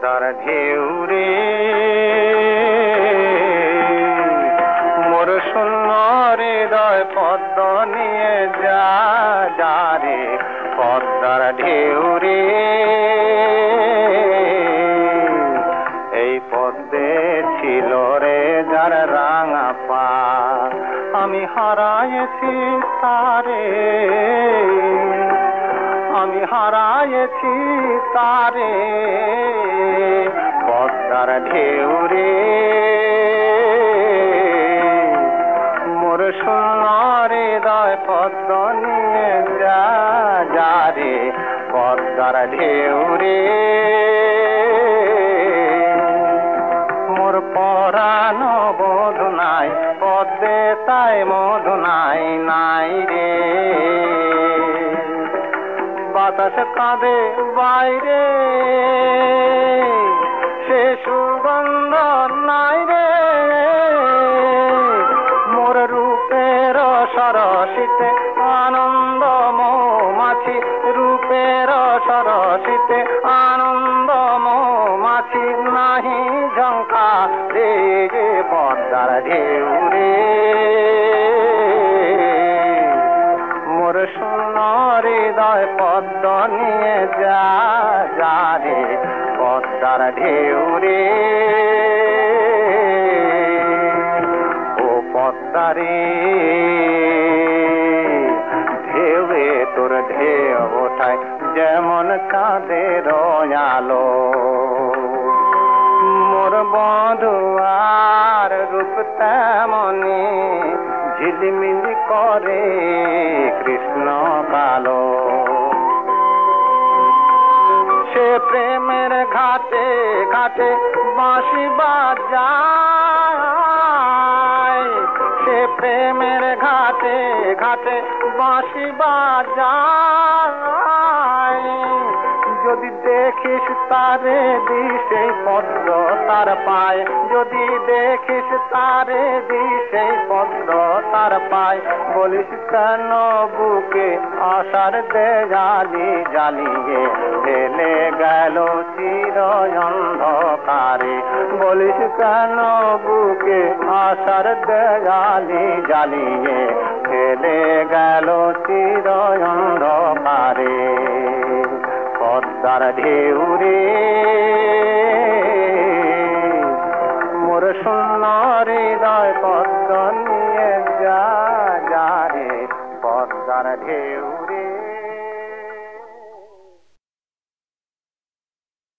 পদ্মার ঢেউ রে মোর শূন্য হৃদয় পদ্ম নিয়ে যা রে পদ্মার ঢেউ রে এই পদ্মে ছিল রে যার রাঙা পা আমি হারায়েছি তারে আমি হারায়েছি তারে পদ্মার ঢেউ রে মোর শূন্য হৃদয় পদ্ম নিয়ে যা রে পদ্মার ঢেউ রে মোর পরাণ বোধ নাই পদ্মে তাই মধু নাই নাই রে বাতাস কাঁদে বাইরে সে সুগন্ধ নাই রে মোর রূপের সরসিতে আনন্দ মৌমাছি রূপের সরসিতে আনন্দ মৌমাছি নাহি ঝঙ্কা রে পদ্মার ঢেউ রে মোর শূন্য হৃদয় পদ্ম নিয়ে যা রে পদ্মার ঢেউ রে ও পদ্মারে ঢেউয়ে তোর ঢেউ ওঠায় যেমন কাঁদে রয়ালো মোর বধুয়ার রূপ তেমনি ঝিলমিলি করে কৃষ্ণ কালো সে প্রেমের ঘাটে ঘাটে বাঁশি বাজায় সে প্রেমের ঘাটে ঘাটে বাঁশি বাজায় যদি দেখিস তারে দিশে পদ্ম তার পায় যদি দেখিস তারে দিশে পদ্ম তার পায় বলিস কেন বুকে আশার দেয়ালি জ্বালিয়ে ফেলে গেল চির অন্ধকারে বলিস কেন বুকে আশার দেয়ালি জ্বালিয়ে ফেলে গেল চির অন্ধকারে পদ্মার ঢেউ রে